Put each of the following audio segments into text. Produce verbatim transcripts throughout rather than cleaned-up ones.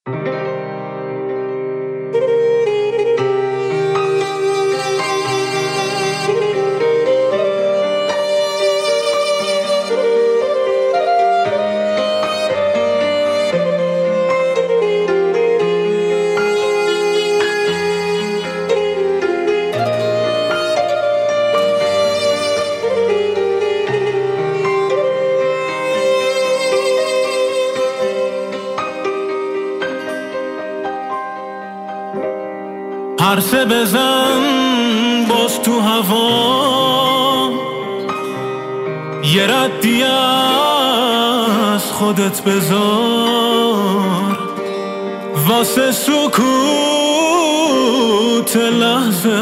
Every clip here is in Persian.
عرصه بزن باز تو هوا، یه ردی از خودت بذار واسه سکوت لحظه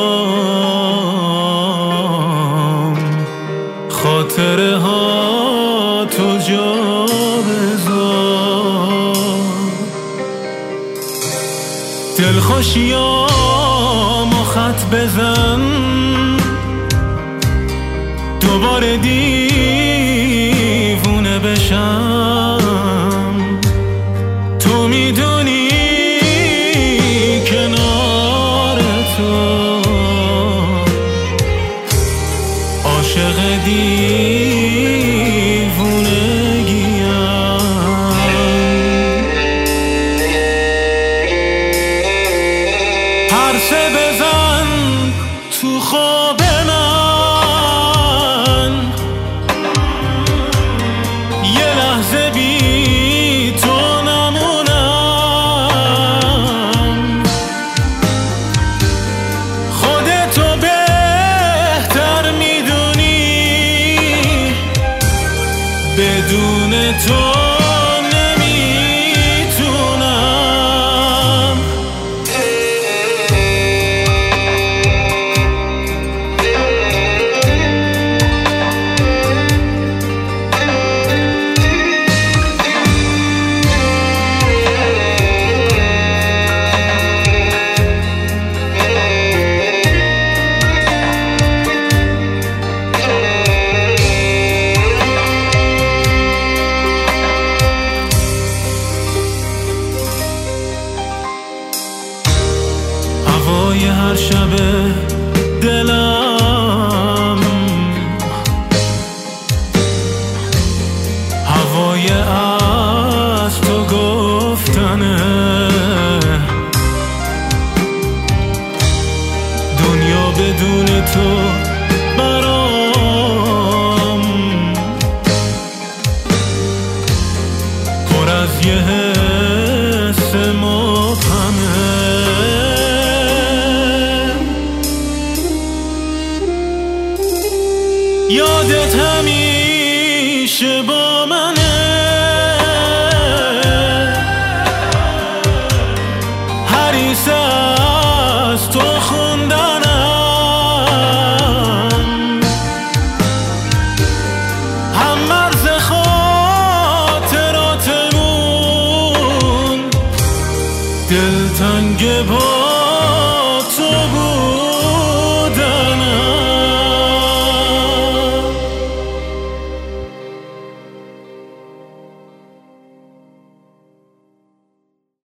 هام، خاطره ها تو جا بذار، دلخوشیامو خط بزن دوباره دیوونه بشم، تو میدونی کنار تو عاشق دیوونگیم. عرصه بزن تو خواب من، یه لحظه بی تو نمونم، خودتو بهتر میدونی بدون تو هوای هر شب دلم، هوای از تو گفتنه، دنیا بدون تو برام پر از یه حس مبهمه. یادت همین